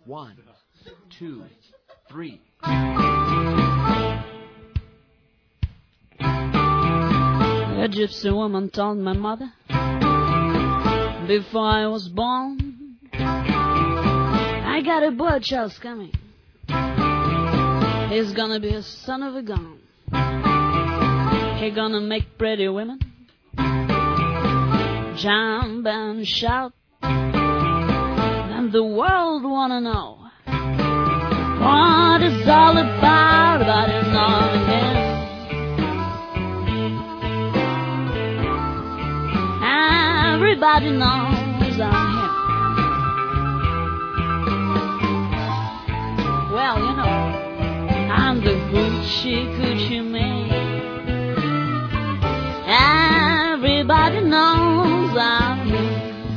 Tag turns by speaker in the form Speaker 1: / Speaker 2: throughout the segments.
Speaker 1: 1, 2, 3.
Speaker 2: A gypsy woman told my mother before I was born, I got a boy child's coming. He's gonna be a son of a gun. He's gonna make pretty women jump and shout, and the world wanna know what it's all about his arm again. Everybody knows I'm him. Well, you know, I'm the hoochie coochie man. Everybody knows I'm him.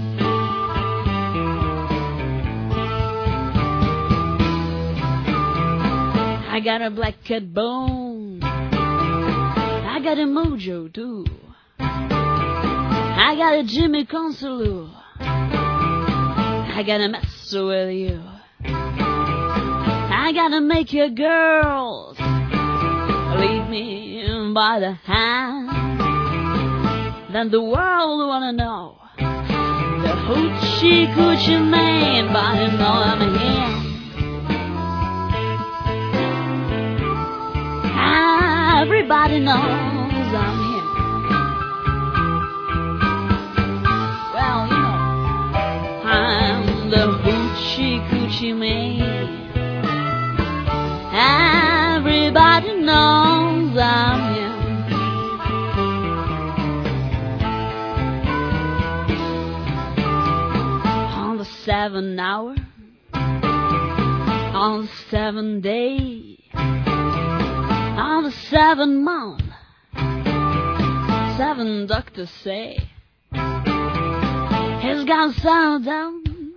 Speaker 2: I got a black cat bone. I got a mojo too. I got a Jimmy Consuelo. I gotta mess with you. I gotta make your girls lead me by the hand. Then the world wanna know the hoochie coochie man, but you know I'm here. Everybody knows I'm here. I'm the hoochie coochie man. Everybody knows I'm him. On the 7th hour, on the 7th day, on the 7th month, 7 doctors say he's gonna settle down.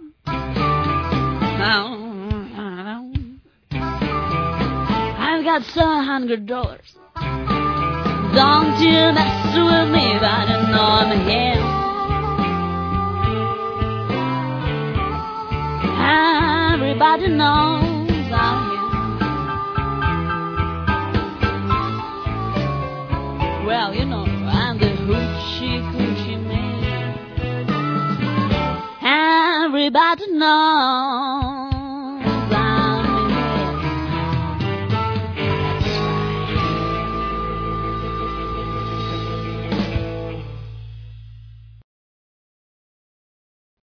Speaker 2: I've got $700. Don't you mess with me, but you know I'm here. Everybody knows I'm here. Well, you know, I'm the hoochie coochie man. Everybody knows